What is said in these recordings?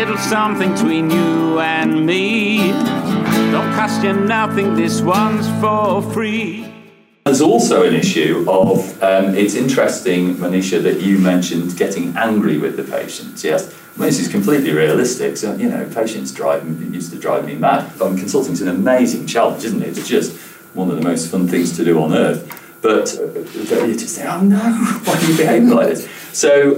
little something between you and me. Don't cost you nothing, this one's for free. There's also an issue of, it's interesting, Manisha, that you mentioned getting angry with the patients. Yes, well, this is completely realistic. So, patients used to drive me mad. Consulting's an amazing challenge, isn't it? It's just one of the most fun things to do on earth. But you just think, oh no, why are you behaving like this? So,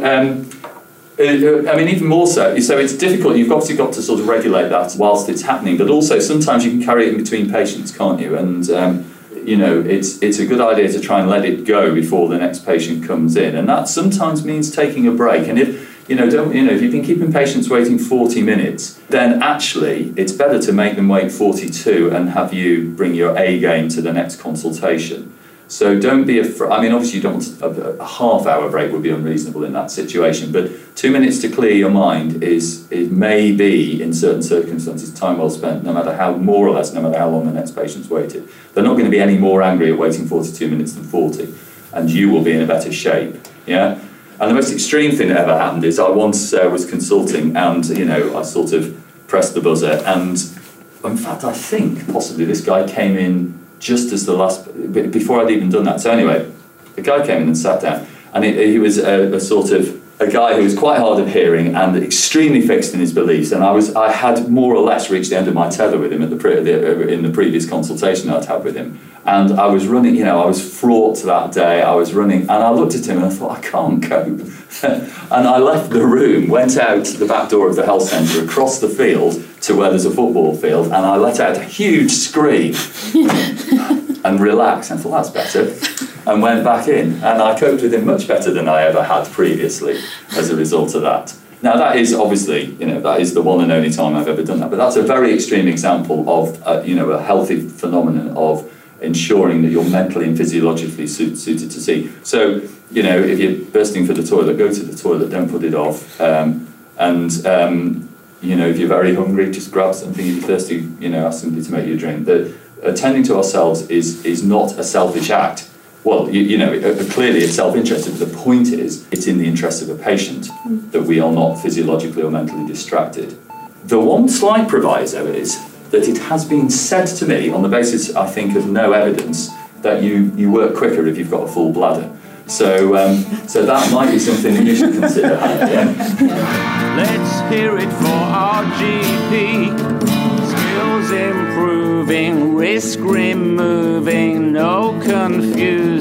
even more so. So it's difficult. You've obviously got to sort of regulate that whilst it's happening. But also, sometimes you can carry it in between patients, can't you? And it's a good idea to try and let it go before the next patient comes in, and that sometimes means taking a break. And if you've been keeping patients waiting 40 minutes, then actually it's better to make them wait 42 and have you bring your A game to the next consultation. So don't be afraid. Obviously you don't want a half-hour break would be unreasonable in that situation, but 2 minutes to clear your mind is maybe in certain circumstances time well spent, no matter how long the next patient's waited. They're not going to be any more angry at waiting 42 minutes than 40, and you will be in a better shape. Yeah. And the most extreme thing that ever happened is I once was consulting, and I sort of pressed the buzzer, and in fact I think possibly this guy came in just as before I'd even done that. So anyway, the guy came in and sat down, and he was a guy who was quite hard of hearing and extremely fixed in his beliefs. And I had more or less reached the end of my tether with him in the previous consultation I'd had with him. And I was running, I was fraught that day. I was running, and I looked at him and I thought, I can't cope. And I left the room, went out the back door of the health centre, across the field to where there's a football field, and I let out a huge scream and relaxed. And I thought, that's better. And went back in. And I coped with him much better than I ever had previously as a result of that. Now, that is obviously, that is the one and only time I've ever done that. But that's a very extreme example of, a healthy phenomenon of ensuring that you're mentally and physiologically suited to see. So, if you're bursting for the toilet, go to the toilet, don't put it off. If you're very hungry, just grab something. If you're thirsty, ask somebody to make you a drink. Attending to ourselves is not a selfish act. Well, clearly it's self-interested, but the point is it's in the interest of a patient that we are not physiologically or mentally distracted. The one slight proviso is that it has been said to me, on the basis, I think, of no evidence, that you work quicker if you've got a full bladder. So that might be something that you should consider. Let's hear it for our GP. Skills improving, risk removing, no confusion.